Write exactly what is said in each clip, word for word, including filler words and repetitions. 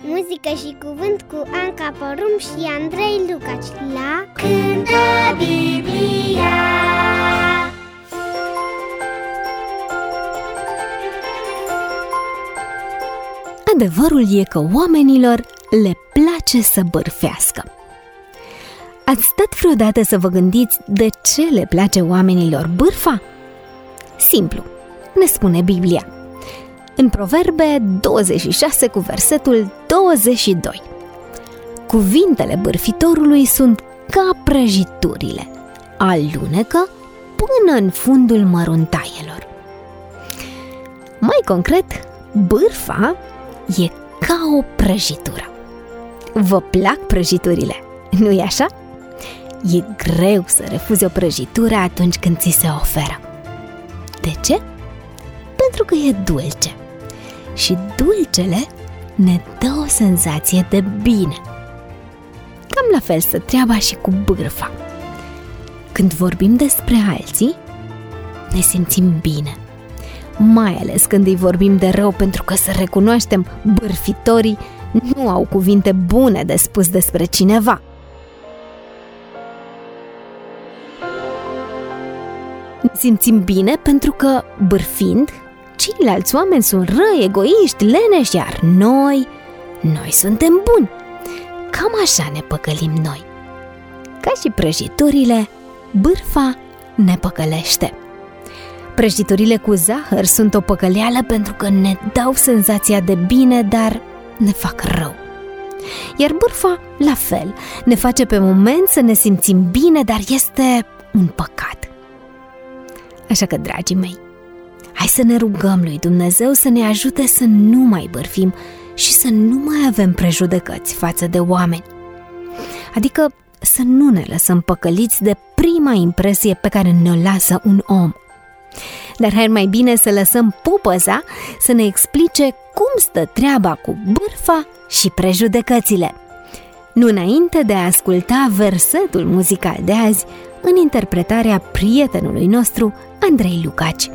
Muzică și cuvânt cu Anca Porum și Andrei Lucaci la Cântă Biblia. Adevărul e că oamenilor le place să bârfească. Ați stat vreodată să vă gândiți de ce le place oamenilor bârfa? Simplu, ne spune Biblia. În Proverbe douăzeci și șase cu versetul douăzeci și doi. Cuvintele bârfitorului sunt ca prăjiturile, alunecă până în fundul măruntaielor. Mai concret, bârfa e ca o prăjitură. Vă plac prăjiturile, nu-i așa? E greu să refuzi o prăjitură atunci când ți se oferă. De ce? Pentru că e dulce. Și dulcele ne dă o senzație de bine. Cam la fel stă treaba și cu bârfa. Când vorbim despre alții, ne simțim bine. Mai ales când îi vorbim de rău, pentru că, să recunoaștem, bârfitorii nu au cuvinte bune de spus despre cineva. Ne simțim bine pentru că, bârfind, ceilalți oameni sunt răi, egoiști, leneși, iar noi, noi suntem buni. Cam așa ne păcălim noi. Ca și prăjiturile, bârfa ne păcălește. Prăjiturile cu zahăr sunt o păcăleală pentru că ne dau senzația de bine, dar ne fac rău. Iar bârfa, la fel, ne face pe moment să ne simțim bine, dar este un păcat. Așa că, dragii mei, hai să ne rugăm lui Dumnezeu să ne ajute să nu mai bârfim și să nu mai avem prejudecăți față de oameni. Adică să nu ne lăsăm păcăliți de prima impresie pe care ne-o lasă un om. Dar hai mai bine să lăsăm pupăza să ne explice cum stă treaba cu bârfa și prejudecățile. Nu înainte de a asculta versetul muzical de azi în interpretarea prietenului nostru Andrei Lucaci.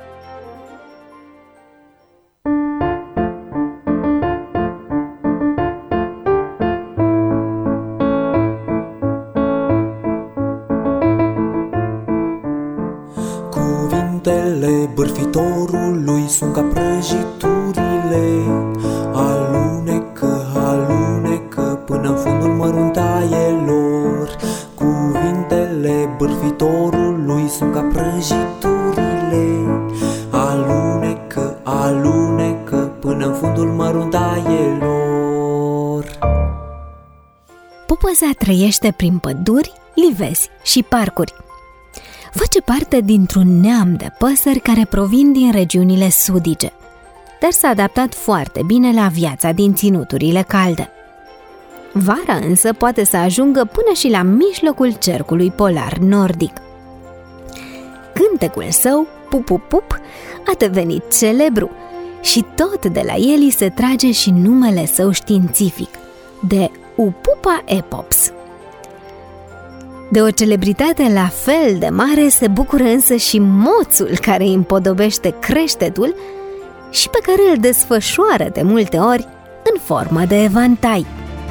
Cuvintele bârfitorului sunt ca prăjiturile, alunecă, alunecă până în fundul măruntaielor. Cuvintele bârfitorului sunt ca prăjiturile, alunecă, alunecă până în fundul măruntaielor. Pupăza trăiește prin păduri, livezi și parcuri. Face parte dintr-un neam de păsări care provin din regiunile sudice, dar s-a adaptat foarte bine la viața din ținuturile calde. Vara însă poate să ajungă până și la mijlocul cercului polar nordic. Cântecul său, pup-pup-pup, a devenit celebru și tot de la el îi se trage și numele său științific, de Upupa epops. De o celebritate la fel de mare se bucură însă și moțul care îi împodobește creștetul și pe care îl desfășoară de multe ori în formă de evantai.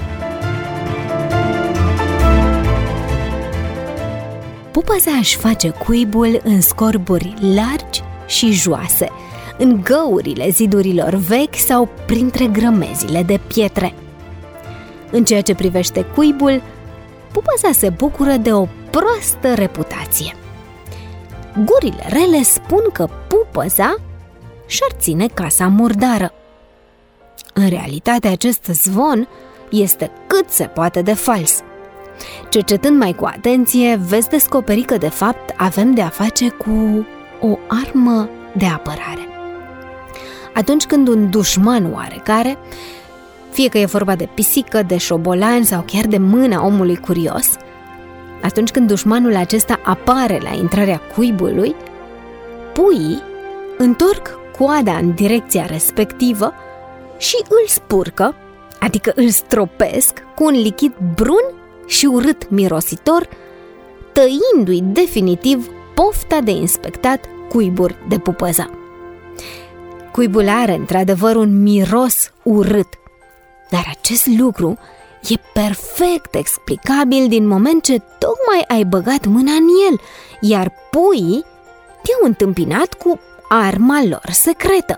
Pupăza își face cuibul în scorburi largi și joase, în găurile zidurilor vechi sau printre grămezile de pietre. În ceea ce privește cuibul, pupăza se bucură de o proastă reputație. Gurile rele spun că pupăza și-ar ține casa murdară. În realitate, acest zvon este cât se poate de fals. Cercetând mai cu atenție, veți descoperi că, de fapt, avem de a face cu o armă de apărare. Atunci când un dușman oarecare, fie că e vorba de pisică, de șobolan sau chiar de mâna omului curios, atunci când dușmanul acesta apare la intrarea cuibului, puii întorc coada în direcția respectivă și îl spurcă, adică îl stropesc cu un lichid brun și urât mirositor, tăindu-i definitiv pofta de inspectat cuiburi de pupăza. Cuibul are într-adevăr un miros urât. Dar acest lucru e perfect explicabil din moment ce tocmai ai băgat mâna în el, iar puii te-au întâmpinat cu arma lor secretă.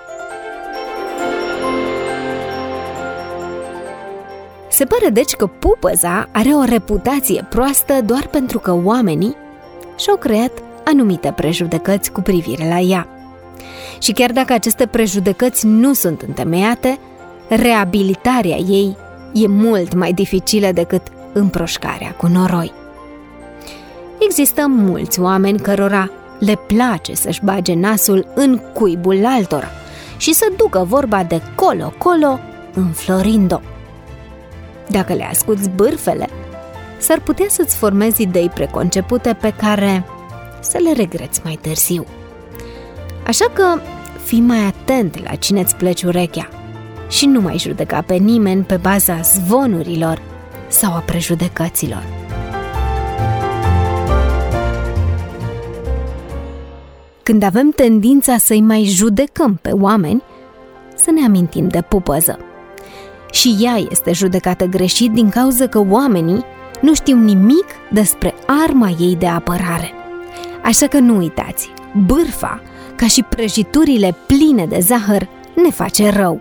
Se pare deci că pupăza are o reputație proastă doar pentru că oamenii și-au creat anumite prejudecăți cu privire la ea. Și chiar dacă aceste prejudecăți nu sunt întemeiate, reabilitarea ei e mult mai dificilă decât împroșcarea cu noroi. Există mulți oameni cărora le place să-și bage nasul în cuibul altora și să ducă vorba de colo-colo înflorind-o. Dacă le asculți bârfele, s-ar putea să-ți formezi idei preconcepute pe care să le regreți mai târziu. Așa că fii mai atent la cine îți pleci urechea și nu mai judeca pe nimeni pe baza zvonurilor sau a prejudecăților. Când avem tendința să-i mai judecăm pe oameni, să ne amintim de pupăză. Și ea este judecată greșit din cauza că oamenii nu știu nimic despre arma ei de apărare. Așa că nu uitați, bârfa, ca și prăjiturile pline de zahăr, ne face rău.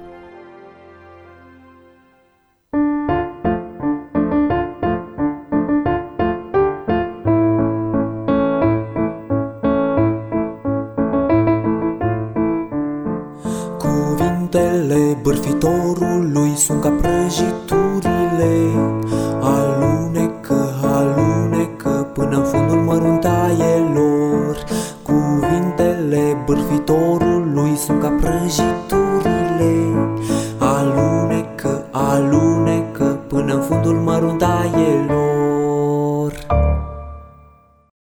Cuvintele bârfitorului sunt ca prăjiturile, alunecă, alunecă până în fundul măruntaielor. Cuvintele bârfitorului sunt ca prăjiturile, alunecă, alunecă până în fundul măruntaielor.